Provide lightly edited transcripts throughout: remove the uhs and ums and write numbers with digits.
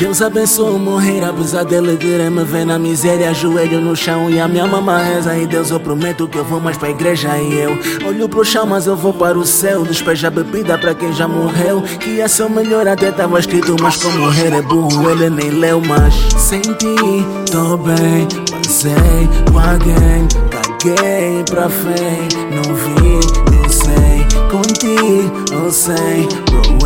Deus abençoe morrer, apesar dele querer me ver na miséria. Ajoelho no chão e a minha mamãe reza. E Deus, eu prometo que eu vou mais pra igreja. E eu olho pro chão, mas eu vou para o céu. Despeja a bebida pra quem já morreu, que ia ser o melhor, até tava escrito. Mas como morrer é burro, ele nem leu. Mas senti, tô bem, passei com alguém. Caguei pra fé, não vi, não sei. Contigo, eu sei, bro,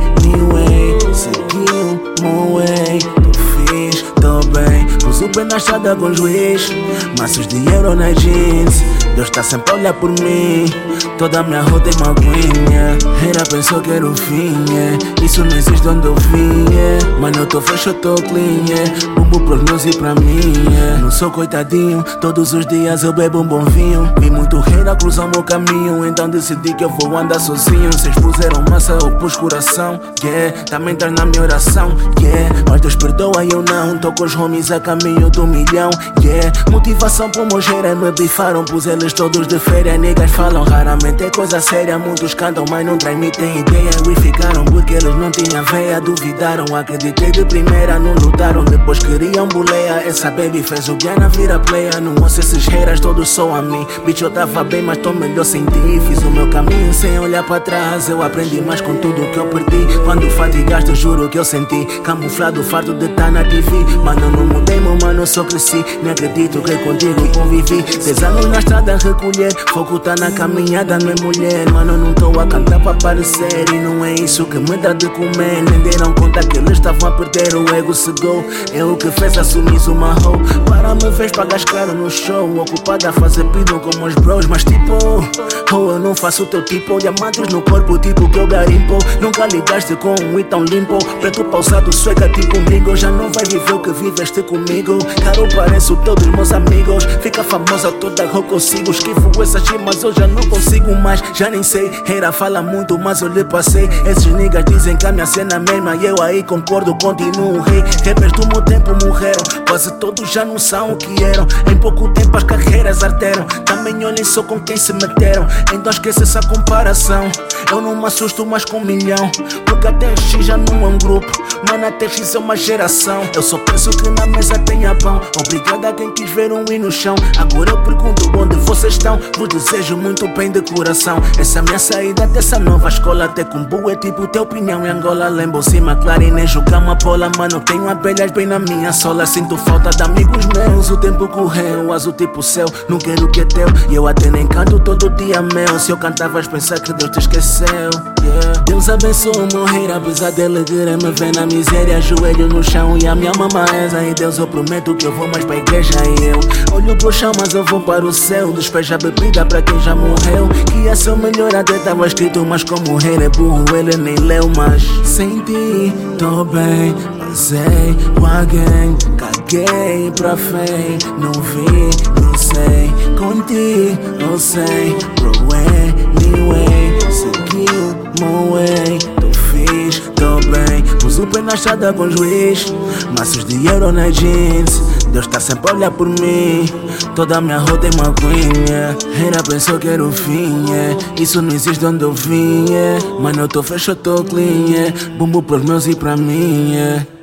anyway. Seguiu, my way, tu fiz, tô bem. Pus o pé na estrada com o juiz, maços de euro nas jeans. Deus tá sempre a olhar por mim, toda a minha rota é magoinha. Era pensou que era o fim, isso não existe onde eu vim, Mano, eu tô fresh, eu tô clean, Bumbo pros meus e pra mim, Não sou coitadinho, todos os dias eu bebo um bom vinho. Vi muito rei a cruzar o meu caminho, então decidi que eu vou andar sozinho. Vocês puseram massa, eu pus coração, também tá na minha oração, Mas Deus perdoa, eu não, tô com os homies a caminho do milhão, Motivação pro moger me bifaram, pus eles todos de férias. Niggas falam raramente, é coisa séria. Muitos cantam, mas não transmitem ideia. E ficaram porque eles não tinham veia. Duvidaram, acreditei de primeira, não lutaram. Depois queriam boleia. Essa baby fez o Guiana vira player. Não ouço esses haters, todos só a mim. Bitch, eu tava bem, mas tô melhor sem ti. Fiz o meu caminho sem olhar pra trás. Eu aprendi mais com tudo que eu perdi. Quando fatigaste, juro que eu senti. Camuflado, farto de estar na TV. Mano, não mudei, meu mano, eu só cresci. Nem acredito que contigo convivi. 10 anos na estrada a recolher. Foco tá na caminhada, não é mulher. Mano, não tô a cantar pra aparecer. E não é isso que me dá de comer. Nem deram conta que eles estavam a perder. O ego cegou, é o que fez assumir uma hoe. Para me vez pagas caro no show. Ocupada a fazer pido como os bros. Mas tipo, eu não faço o teu tipo. Diamantes no corpo, tipo que eu garimpo. Nunca ligaste com um e tão limpo. Preto pausado, sueca tipo um gringo. Já não vai viver o que viveste comigo. Caro parece o teu dos meus amigos. Fica famosa toda que eu consigo. Esquivo essas rimas, eu já não consigo mais. Já nem sei, era fala muito, mas eu lhe passei. Esses niggas dizem que a minha cena é mesma. E eu aí concordo, continuo rei. Rappers do meu tempo morreram, quase todos já não são o que eram. Em pouco tempo as carreiras arderam. Também olhem só com quem se meteram. Então esquece essa comparação. Eu não me assusto mais com 1 milhão, porque até X já não é um grupo. Mano, até X é uma geração. Eu só penso que na mesa tenha pão. Obrigado a quem quis ver um i no chão. Agora eu pergunto onde vocês estão. Vos desejo muito bem de coração. Essa é a minha saída dessa nova escola. Até com boa é tipo tua opinião em Angola. Lembo cima, claro e nem jogar uma bola. Mano, tenho abelhas bem na minha sola. Sinto falta de amigos meus. O tempo correu, azul tipo céu. Não quero o que é teu, e eu até nem canto todo dia meu. Se eu cantavas pensar que Deus te esqueceu, Deus abençoe morrer, apesar dele querer me ver na miséria. Ajoelho no chão e a minha mamãe reza. E Deus, eu prometo que eu vou mais pra igreja. E eu olho pro chão, mas eu vou para o céu. Despeja a bebida pra quem já morreu, que ia ser o melhor, até tava escrito. Mas como morrer é burro, ele nem leu. Mas senti, tô bem, passei com alguém. Caguei pra fé, não vi, não sei. Contigo, eu sei, bro, anyway. Seguiu, my way, tu fiz, tô bem. Pus o pé na estrada com o juiz, maços de euro nas jeans. Deus tá sempre a olhar por mim, toda a minha rota é magoinha. Era pensou que era o fim, isso não existe onde eu vim, Mano, eu tô fresh, eu tô clean, Bumbo pros meus e pra mim,